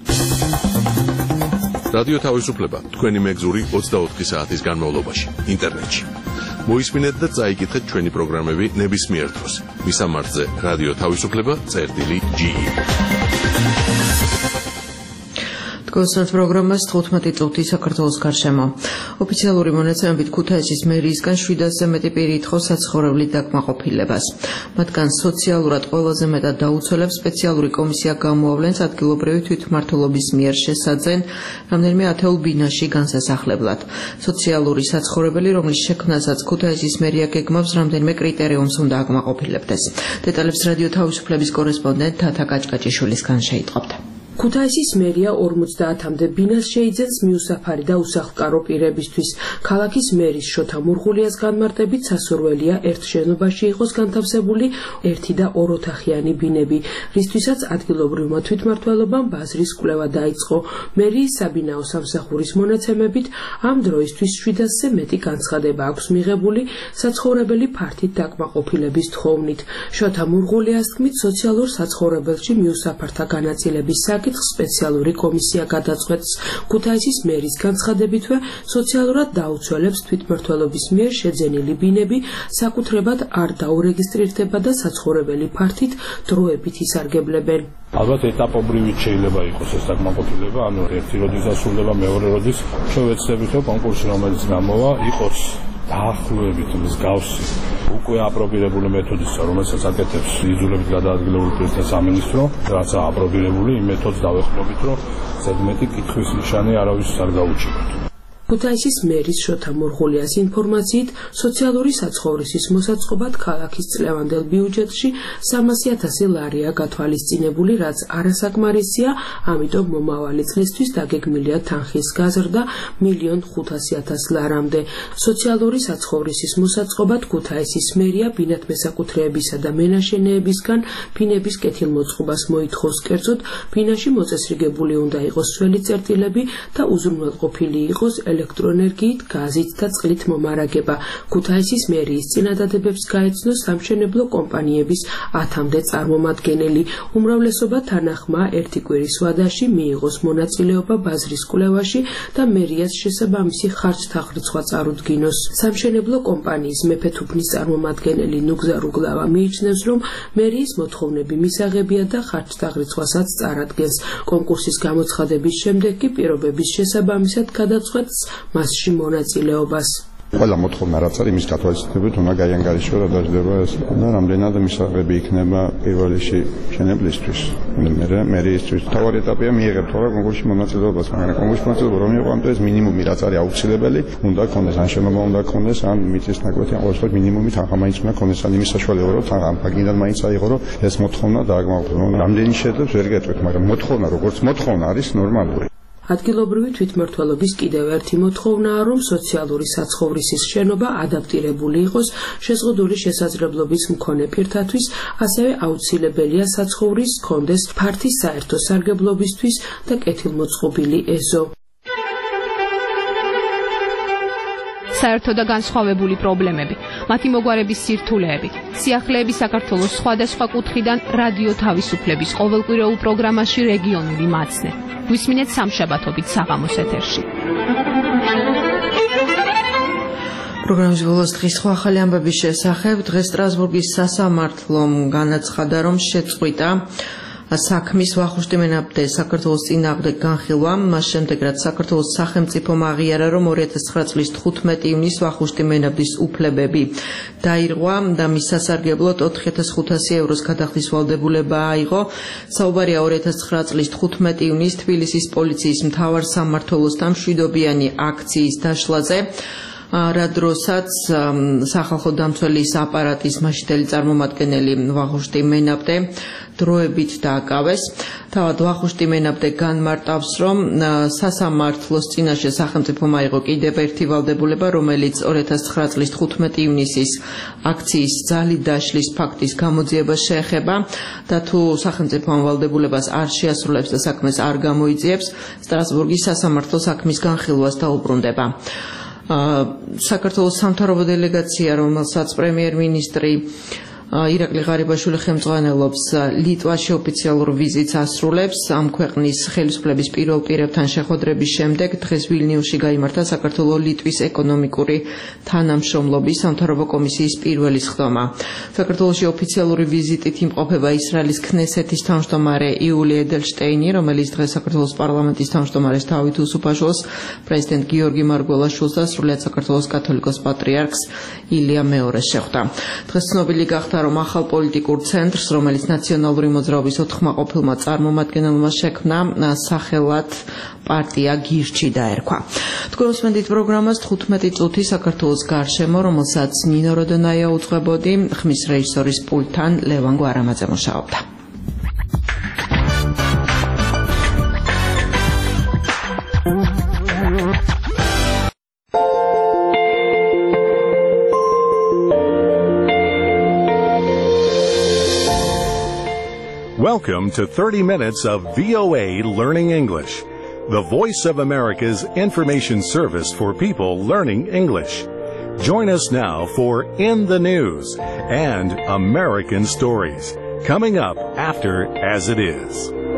[SPEAKER 1] რადიო თავისუფლება თქვენი მეგზური 24 საათის განმავლობაში ინტერნეტში. მოისმინეთ და წაიკითხეთ ჩვენი პროგრამები ნებისმიერ დროს. მისამართზე რადიო თავისუფლება.ge.
[SPEAKER 9] გოსნათ პროგრამას 15 წუთი საქართველოს გარშემო. ოფიციალური მონაცემებით ქუთაისის მერიისგან 700-ზე მეტი პირი ითხოვს საცხოვრებლით დაკმაყოფილებას. მათგან სოციალურად ყველაზე მეტად დაუცველებს სპეციალური კომისია გამოავლენს ადგილობრივი თვითმმართველობის მიერ შესაძენ რამდენიმე ათეულ ბინაში განსასახლებლად. სოციალური საცხოვრებელი, რომლის შექმნასაც ქუთაისის მერია გეგმავს, რამდენიმე კრიტერიუმს უნდა აკმაყოფილებდეს. დეტალებს რადიო თავისუფლების კორესპონდენტ თათა კაჭკაჭიშვილისგან შეიტყობთ.
[SPEAKER 15] ქუთაისის მერია 50-მდე ბინას შეიძენს მიუსაფარი და უსახლკარო პირებისთვის. ქალაქის მერის შოთა მურღულიას განმარტებით სასურველია ერთ შენობაში იყოს განთავსებული 1 და 2 ოთახიანი ბინები, რისთვისაც ადგილობრივმა თვითმმართველობამ ბაზრის კვლევა დაიწყო. მერიის საბინაო სამსახურის მონაცემებით ამ დროისთვის 700-ზე მეტი განცხადება აქვს მიღებული საცხოვრებელი ფართით დაკმაყოფილების თხოვნით. შოთა მურღულიას თქმით, სოციალურ საცხოვრებელში მიუსაფართა განაწილების სპეციალური კომისია გადაწყვეტს. ქუთაისის მერის განცხადებითვე სოციალურად დაუცველებს თვითმმართველობის მიერ შეძენილი ბინები საკუთრებად არ დაურეგისტრირდება და საცხოვრებელი ფართით დროებით ისარგებლებენ.
[SPEAKER 16] ალბათ ეტაპობრივით შეიძლება იყოს ეს დაკმაყოფილება, ანუ ერთი როდის დასრულდება, მეორე როდის შევეცდებით, რომ კონკურსი რომელიც გამოვა იყოს დაახლოებით მსგავსი უკვე აპრობირებული მეთოდისა, რომელსაც აკეთებს იძულებით გადაადგილებული პირთა სამინისტრო, რაც აპრობირებული იმ მეთოდს დავეხმარებით, რომ ზედმეტი კითხვის ნიშანი არავის არ გაუჩინოთ.
[SPEAKER 15] ქუთაისის მერის შოთა მურღულიას ინფორმაციით, სოციალური საცხოვრისის მოსაწყობად ქალაქის წლევანდელ ბიუჯეტში 300,000 ლარია გათვალისწინებული, რაც არასაკმარისია, ამიტომ მომავალი წლისთვის დაგეგმილია თანხის გაზრდა 1,500,000 ლარამდე. სოციალური საცხოვრისის მოსაწყობად ქუთაისის მერია ბინათ მესაკუთრეებისა და მენაშენეებისგან ბინების კეთილმოწყობას მოითხოვს, კერძოდ ბინაში მოწესრიგებული უნდა იყოს სველი წერტილები და უზრუნველყოფილი იყოს ელექტროენერგიით, გაზით და წყლით მომარაგება. ქუთაისის მერიის წინადადებებს გაეცნო სამშენებლო კომპანიების 10-მდე წარმომადგენელი. უმრავლესობა თანახმა ერთი კვირის ვადაში მიიღოს მონაწილეობა ბაზრის კვლევაში და მერიას შესაბამისი ხარჯ-თახრიცხვა წარუდგინოს. სამშენებლო კომპანიის მეფეთუფნის წარმომადგენელი ნუგზა რუგლავა მიიჩნევს, რომ მერიის მოთხოვნები მისაღებია და ხარჯ-თახრიცხვასაც წარადგენს. კონკურსის გამოცხადების შემდეგ კი პირობების შესაბამისად გადაწყვეტს მასში მონაწილეობას.
[SPEAKER 2] ყველა მოთხოვნა რაც არის იმის გათვალისწინებით უნდა გაიანგარიშოს რა დაждდება ეს და რამდენად მისაღები იქნება პირველში შენებლისთვის მერიისთვის. თავარი ეტაპია მიიღებ თორე კონკურსში მონაწილეობას, მაგრამ კონკურსში მონაწილეობა რომ იყო ამიტომ ეს მინიმუმი რაც არის აუცილებელი უნდა ქონდეს, ან შენობა უნდა ქონდეს, ან მიწის ნაკვეთი, ან ყოველ შემთხვევაში მინიმუმი თანხა მაინც უნდა ქონდეს, ან იმის საშუალება რომ თანხა ბაგინდან მაინც აიღო, რომ ეს მოთხოვნა დააკმაყოფილოს. რამდენი შეძლებს ვერ გეტყვით, მაგრამ მოთხოვნა როგორც მოთხოვნა არის ნორმალური.
[SPEAKER 15] ადგილობრივი თვითმმართველობის კიდევ ერთი მოთხოვნაა, რომ სოციალური საცხოვრისის შენობა ადაპტირებული იყოს შეზღუდული შესაძლებლობის მქონე პირთათვის, ასევე აუცილებელია საცხოვრის ჰქონდეს ფართი საერთო სარგებლობისთვის და კეთილმოწყობილი ეზო.
[SPEAKER 17] საერთო და განსხვავებული პრობლემები, მათი მოგვარების სირთულეები, სიახლეები საქართველოს სხვადასხვა კუთხიდან რადიო თავისუფლების ყოველკვირეულ პროგრამაში რეგიონული მაცნე. გვისმინეთ სამშაბათობით საღამოს ეთერში.
[SPEAKER 9] პროგრამის ბოლოს დღის სხვა ახალი ამბების შესახებ. დღეს სტრასბურგის სასამართლომ განაცხადა, რომ შეწყვიტა საქმის ვახუშტი მენაბდე საქართველოს წინააღმდეგ განხილვა, მას შემდეგ რაც საქართველოს სახელმწიფომ აღიარა, რომ 2009 წლის 15 ივნისს ვახუშტი მენაბდის უფლებები დაირღვა და მის სასარგებლოდ 4,500 ევროს გადახდის ვალდებულება აიღო. საუბარია 2009 წლის 15 ივნისს თბილისის პოლიციის მთავარ სამმართველოსთან მშვიდობიანი აქციის დაშლაზე. რა დროსაც სახალხო დამცველის აპარატის მასშტაბელი წარმომადგენელი ვახუშტი მენაბდე დროებით დააკავეს. თავად ვახუშტი მენაბდე განმარტავს, რომ სასამართლოს წინაშე სახელმწიფომ აიღო კიდევ ერთი ვალდებულება, რომელიც 2009 წლის 15 ივნისის აქციის ძალით დაშლის ფაქტის გამოძიებას შეეხება და თუ სახელმწიფო ამ ვალდებულებას არ შეასრულებს და საქმეს არ გამოიძიებს, სტრასბურგის სასამართლო საქმის განხილვას დაუბრუნდება. საქართველოს სამთავრობო დელეგაცია, რომელსაც პრემიერ-მინისტრი ირაკლი ღარიბაშვილი ხელმძღვანელობს, ლიტვაში ოფიციალურ ვიზიტს ასრულებს. ამ ქვეყნის ხელისუფლების პირველ პირებთან შეხვედრების შემდეგ დღეს ვილნიუსში გაიმართა საქართველო-ლიტვის ეკონომიკური თანამშრომლობის სამთავრობო კომისიის პირველი სხდომა. საქართველოში ოფიციალური ვიზიტით იმყოფება ისრაელის ქნესეთის თავმჯდომარე იული ედელშტეინი, რომელიც დღეს საქართველოს პარლამენტის თავმჯდომარეს დავით უსუფაშვილს, პრეზიდენტ გიორგი მარგველაშვილს და სრულიად საქართველოს კათოლიკოს პატრიარქს ილია მეორეს შეხვდა. დღეს ცნობილი გახდა, რომ ახალ პოლიტიკურ ცენტრს, რომელიც ნაციონალური მოძრაობის ოთხმაყოფილმა წარმომადგენელმა შექმნა, სახელად პარტია გირჩი დაერქვა. თქვენ უსმენთ პროგრამას 15 წუთი საქართველოს გარშემო, რომელსაც ნინო როდონაია უძღვებოდი, ხმის რეჟისორის პულტთან ლევან გვარამაძე მუშაობდა.
[SPEAKER 18] Welcome to 30 minutes of VOA Learning English, the voice of America's information service for people learning English. Join us now for In the News and American Stories, coming up after As It Is.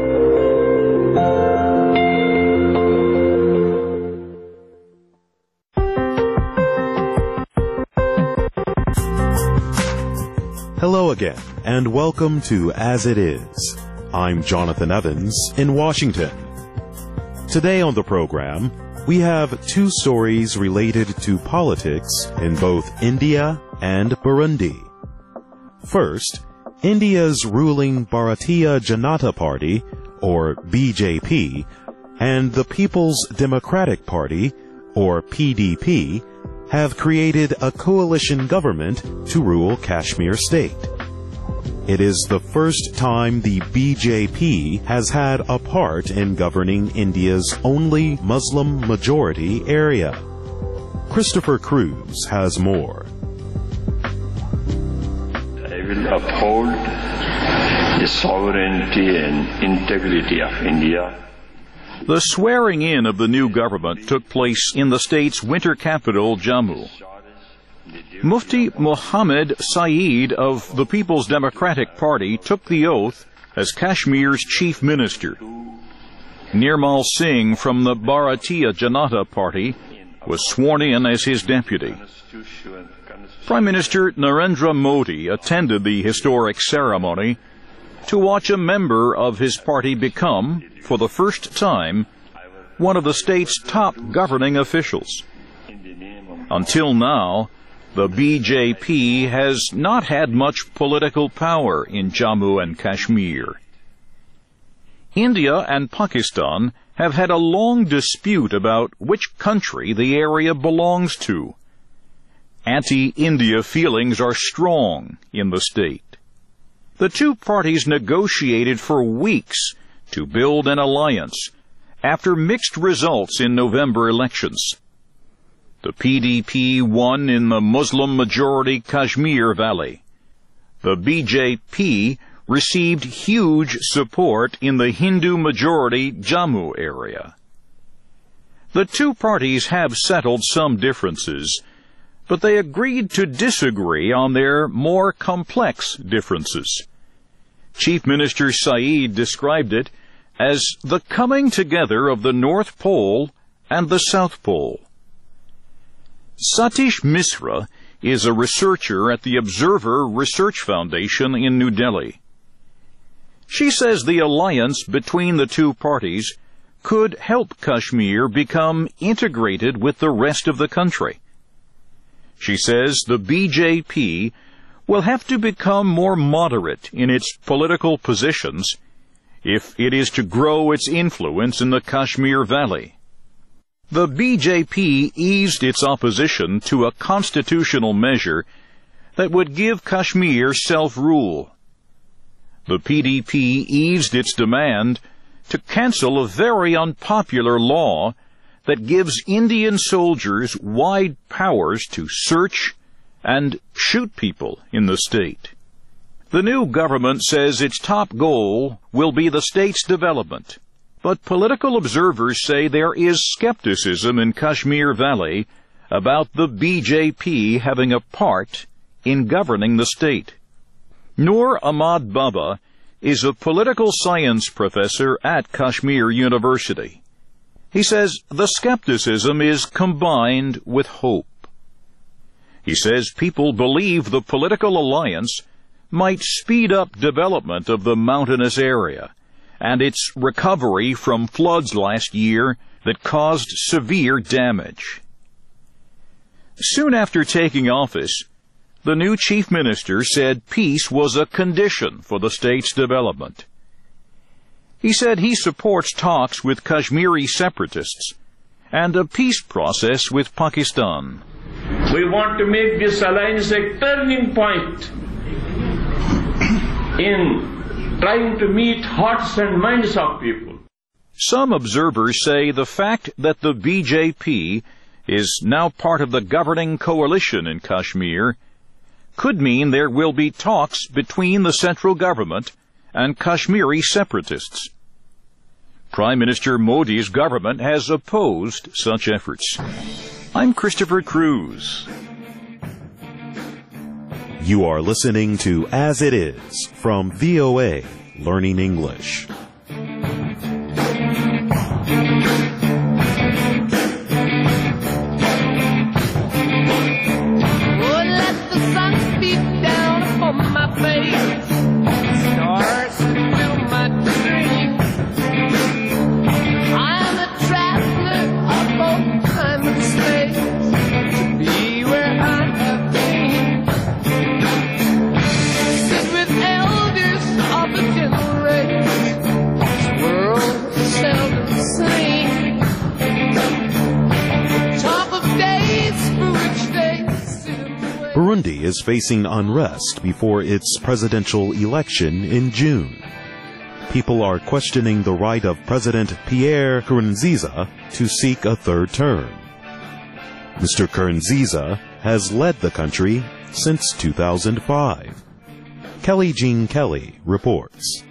[SPEAKER 19] Hello again, and welcome to As It Is. I'm Jonathan Evans in Washington. Today on the program, we have two stories related to politics in both India and Burundi. First, India's ruling Bharatiya Janata Party, or BJP, and the People's Democratic Party, or PDP, have created a coalition government to rule Kashmir state. It is the first time the BJP has had a part in governing India's only Muslim-majority area. Christopher Cruz has more.
[SPEAKER 20] I will uphold the sovereignty and integrity of India.
[SPEAKER 21] The swearing-in of the new government took place in the state's winter capital, Jammu. Mufti Mohammed Saeed of the People's Democratic Party took the oath as Kashmir's chief minister. Nirmal Singh from the Bharatiya Janata Party was sworn in as his deputy. Prime Minister Narendra Modi attended the historic ceremony to watch a member of his party become, for the first time, one of the state's top governing officials. Until now, the BJP has not had much political power in Jammu and Kashmir. India and Pakistan have had a long dispute about which country the area belongs to. Anti-India feelings are strong in the state. The two parties negotiated for weeks to build an alliance after mixed results in November elections. The PDP won in the Muslim-majority Kashmir Valley. The BJP received huge support in the Hindu-majority Jammu area. The two parties have settled some differences, but they agreed to disagree on their more complex differences. Chief Minister Saeed described it as the coming together of the North Pole and the South Pole. Satish Misra is a researcher at the Observer Research Foundation in New Delhi. She says the alliance between the two parties could help Kashmir become integrated with the rest of the country. She says the BJP will have to become more moderate in its political positions if it is to grow its influence in the Kashmir Valley. The BJP eased its opposition to a constitutional measure that would give Kashmir self-rule. The PDP eased its demand to cancel a very unpopular law that gives Indian soldiers wide powers to search and shoot people in the state. The new government says its top goal will be the state's development, but political observers say there is skepticism in Kashmir Valley about the BJP having a part in governing the state. Noor Ahmad Baba is a political science professor at Kashmir University. He says the skepticism is combined with hope. He says people believe the political alliance might speed up development of the mountainous area and its recovery from floods last year that caused severe damage. Soon after taking office, the new chief minister said peace was a condition for the state's development. He said he supports talks with Kashmiri separatists and a peace process with Pakistan.
[SPEAKER 3] We want to make this alliance a turning point in trying to meet hearts and minds of people.
[SPEAKER 21] Some observers say the fact that the BJP is now part of the governing coalition in Kashmir could mean there will be talks between the central government and Kashmiri separatists. Prime Minister Modi's government has opposed such efforts. I'm Christopher Cruz.
[SPEAKER 19] You are listening to As It Is from VOA Learning English. Burundi is facing unrest before its presidential election in June. People are questioning the right of President Pierre Nkurunziza to seek a third term. Mr. Nkurunziza has led the country since 2005. Kelly Jean Kelly reports.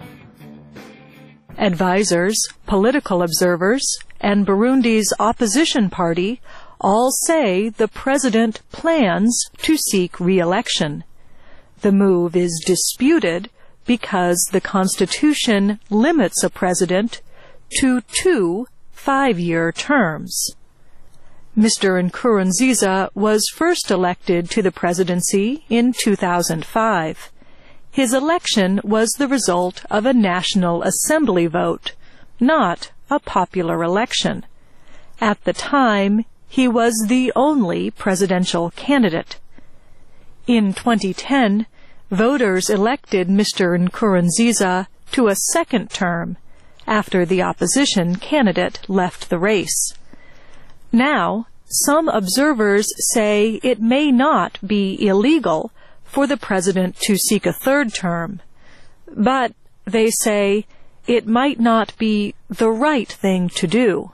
[SPEAKER 22] Advisors, political observers, and Burundi's opposition party all say the president plans to seek re-election. The move is disputed because the Constitution limits a president to 2 5-year terms. Mr. Nkurunziza was first elected to the presidency in 2005. His election was the result of a National Assembly vote, not a popular election. At the time, he was the only presidential candidate. In 2010, voters elected Mr. Nkurunziza to a second term after the opposition candidate left the race. Now, some observers say it may not be illegal for the president to seek a third term, but they say it might not be the right thing to do.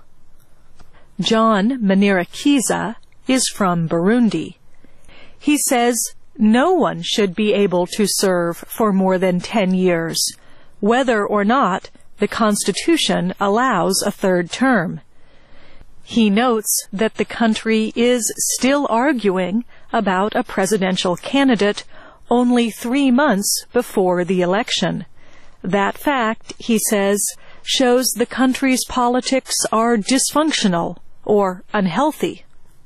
[SPEAKER 22] John Manirakiza is from Burundi. He says no one should be able to serve for more than 10 years, whether or not the Constitution allows a third term. He notes that the country is still arguing about a presidential candidate only 3 months before the election. That fact, he says, shows the country's politics are dysfunctional or unhealthy.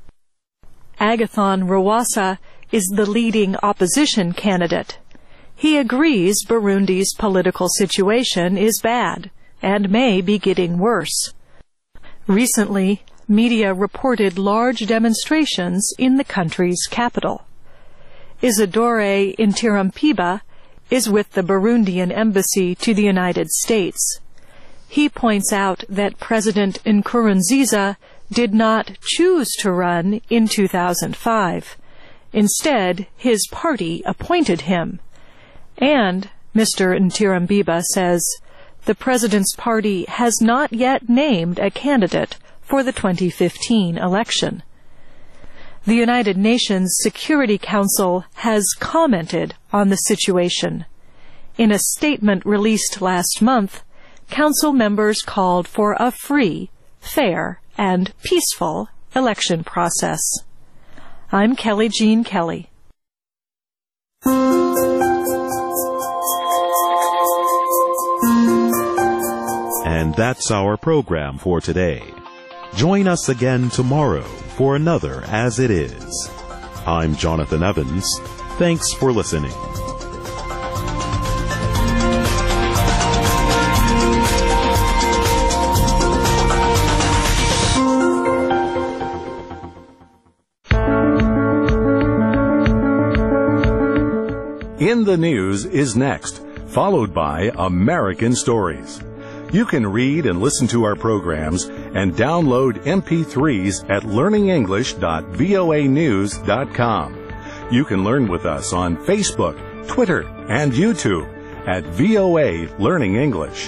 [SPEAKER 22] Agathon Rwasa is the leading opposition candidate. He agrees Burundi's political situation is bad and may be getting worse. Recently, media reported large demonstrations in the country's capital. Isidore Ntirampiba is with the Burundian embassy to the United States. He points out that President Nkurunziza did not choose to run in 2005. Instead, his party appointed him. And Mr. Ntirambeba says the president's party has not yet named a candidate for the 2015 election. The United Nations Security Council has commented on the situation. In a statement released last month, Council members called for a free, fair, and peaceful election process. I'm Kelly Jean Kelly.
[SPEAKER 19] And that's our program for today. Join us again tomorrow for another As It Is. I'm Jonathan Evans. Thanks for listening. In the News is next, followed by American Stories. You can read and listen to our programs and download MP3s at learningenglish.voanews.com. You can learn with us on Facebook, Twitter, and YouTube at VOA Learning English.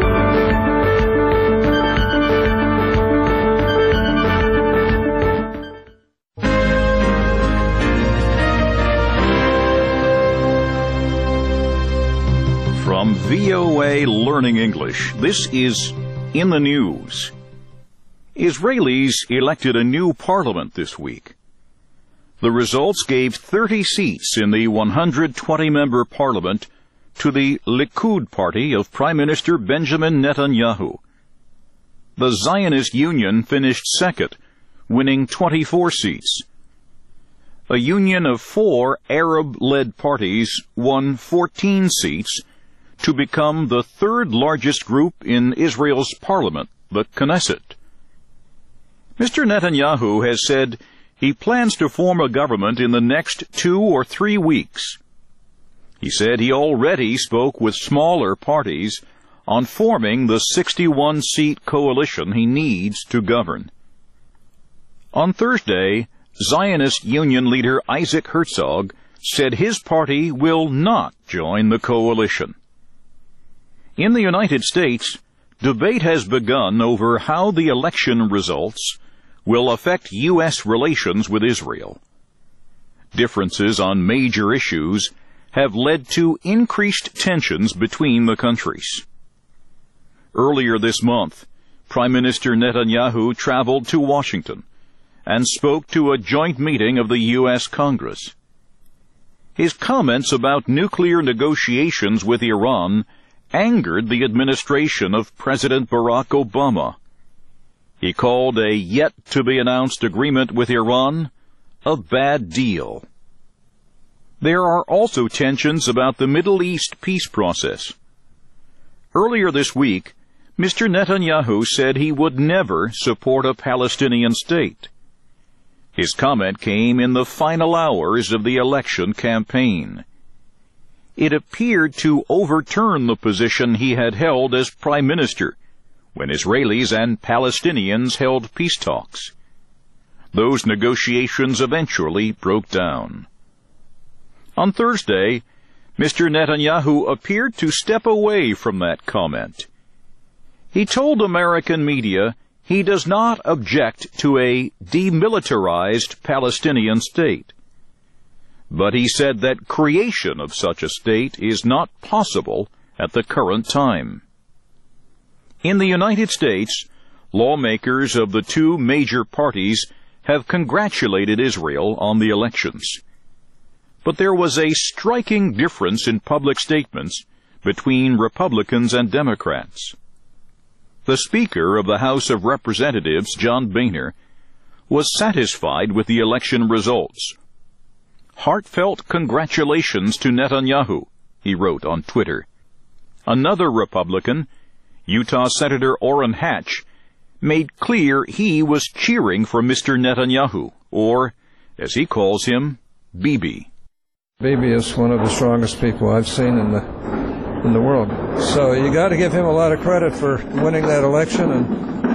[SPEAKER 21] From VOA Learning English, this is In the News. Israelis elected a new parliament this week. The results gave 30 seats in the 120-member parliament to the Likud party of Prime Minister Benjamin Netanyahu. The Zionist Union finished second, winning 24 seats. A union of 4 Arab-led parties won 14 seats, to become the third largest group in Israel's parliament, the Knesset. Mr. Netanyahu has said he plans to form a government in the next 2 or 3 weeks. He said he already spoke with smaller parties on forming the 61-seat coalition he needs to govern. On Thursday, Zionist Union leader Isaac Herzog said his party will not join the coalition. In the United States, debate has begun over how the election results will affect U.S. relations with Israel. Differences on major issues have led to increased tensions between the countries. Earlier this month, Prime Minister Netanyahu traveled to Washington and spoke to a joint meeting of the U.S. Congress. His comments about nuclear negotiations with Iran angered the administration of President Barack Obama. He called a yet-to-be-announced agreement with Iran a bad deal. There are also tensions about the Middle East peace process. Earlier this week, Mr. Netanyahu said he would never support a Palestinian state. His comment came in the final hours of the election campaign. It appeared to overturn the position he had held as prime minister when Israelis and Palestinians held peace talks. Those negotiations eventually broke down. On Thursday, Mr. Netanyahu appeared to step away from that comment. He told American media he does not object to a demilitarized Palestinian state. But he said that creation of such a state is not possible at the current time. In the United States, lawmakers of the 2 major parties have congratulated Israel on the elections. But there was a striking difference in public statements between Republicans and Democrats. The Speaker of the House of Representatives, John Boehner, was satisfied with the election results. "Heartfelt congratulations to Netanyahu," he wrote on Twitter. Another Republican, Utah Senator Orrin Hatch, made clear he was cheering for Mr. Netanyahu, or, as he calls him, Bibi.
[SPEAKER 5] Bibi is one of the strongest people I've seen in the world. So you got to give him a lot of credit for winning that election and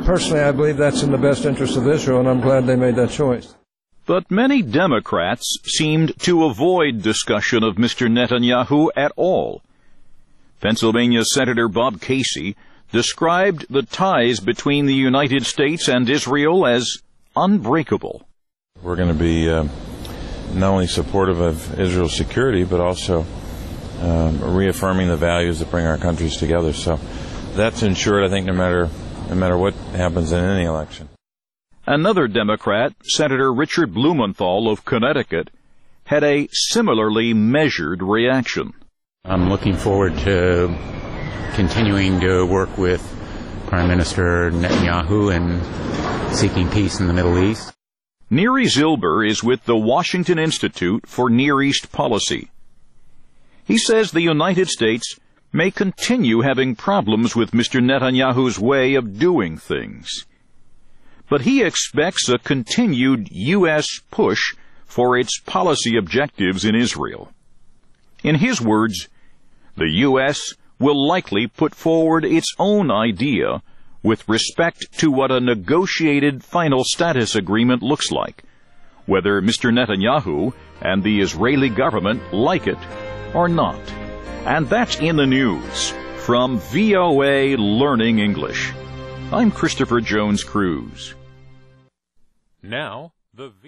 [SPEAKER 5] personally, I believe that's in the best interest of Israel, and I'm glad they made that choice.
[SPEAKER 21] But many Democrats seemed to avoid discussion of Mr. Netanyahu at all. Pennsylvania Senator Bob Casey described the ties between the United States and Israel as unbreakable.
[SPEAKER 4] We're going to be not only supportive of Israel's security, but also reaffirming the values that bring our countries together. So that's ensured, I think, no matter what happens in any election.
[SPEAKER 21] Another Democrat, Senator Richard Blumenthal of Connecticut, had a similarly measured reaction.
[SPEAKER 6] I'm looking forward to continuing to work with Prime Minister Netanyahu and seeking peace in the Middle East.
[SPEAKER 21] Neri Zilber is with the Washington Institute for Near East Policy. He says the United States may continue having problems with Mr. Netanyahu's way of doing things. But he expects a continued U.S. push for its policy objectives in Israel. In his words, the U.S. will likely put forward its own idea with respect to what a negotiated final status agreement looks like, whether Mr. Netanyahu and the Israeli government like it or not. And that's in the news from VOA Learning English. I'm Christopher Jones Cruz.
[SPEAKER 18] Now, the